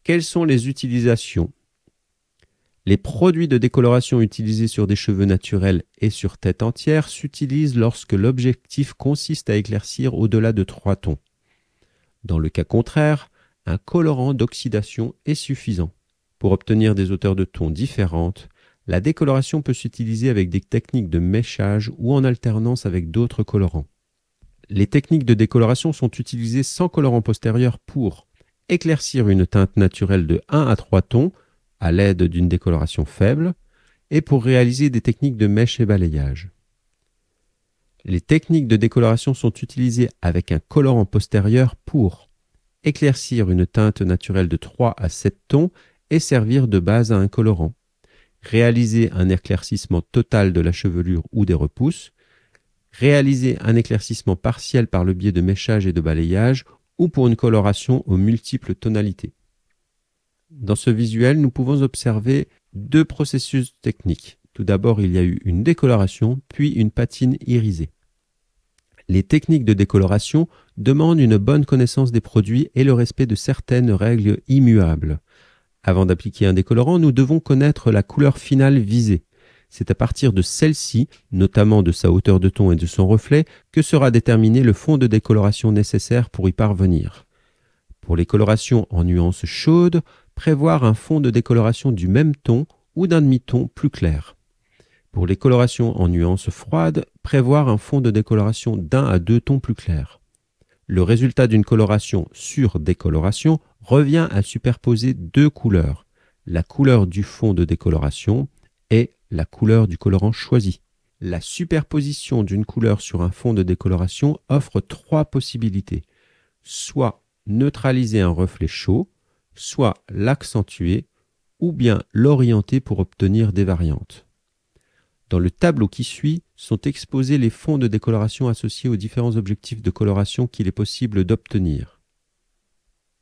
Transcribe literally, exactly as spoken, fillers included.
Quelles sont les utilisations? Les produits de décoloration utilisés sur des cheveux naturels et sur tête entière s'utilisent lorsque l'objectif consiste à éclaircir au-delà de trois tons. Dans le cas contraire, un colorant d'oxydation est suffisant. Pour obtenir des hauteurs de tons différentes, la décoloration peut s'utiliser avec des techniques de méchage ou en alternance avec d'autres colorants. Les techniques de décoloration sont utilisées sans colorant postérieur pour éclaircir une teinte naturelle de un à trois tons à l'aide d'une décoloration faible et pour réaliser des techniques de mèche et balayage. Les techniques de décoloration sont utilisées avec un colorant postérieur pour éclaircir une teinte naturelle de trois à sept tons et servir de base à un colorant, réaliser un éclaircissement total de la chevelure ou des repousses, réaliser un éclaircissement partiel par le biais de méchage et de balayage ou pour une coloration aux multiples tonalités. Dans ce visuel, nous pouvons observer deux processus techniques. Tout d'abord, il y a eu une décoloration, puis une patine irisée. Les techniques de décoloration demandent une bonne connaissance des produits et le respect de certaines règles immuables. Avant d'appliquer un décolorant, nous devons connaître la couleur finale visée. C'est à partir de celle-ci, notamment de sa hauteur de ton et de son reflet, que sera déterminé le fond de décoloration nécessaire pour y parvenir. Pour les colorations en nuances chaudes, prévoir un fond de décoloration du même ton ou d'un demi-ton plus clair. Pour les colorations en nuances froides, prévoir un fond de décoloration d'un à deux tons plus clairs. Le résultat d'une coloration sur décoloration revient à superposer deux couleurs, la couleur du fond de décoloration et la couleur du colorant choisi. La superposition d'une couleur sur un fond de décoloration offre trois possibilités, soit neutraliser un reflet chaud, soit l'accentuer, ou bien l'orienter pour obtenir des variantes. Dans le tableau qui suit sont exposés les fonds de décoloration associés aux différents objectifs de coloration qu'il est possible d'obtenir.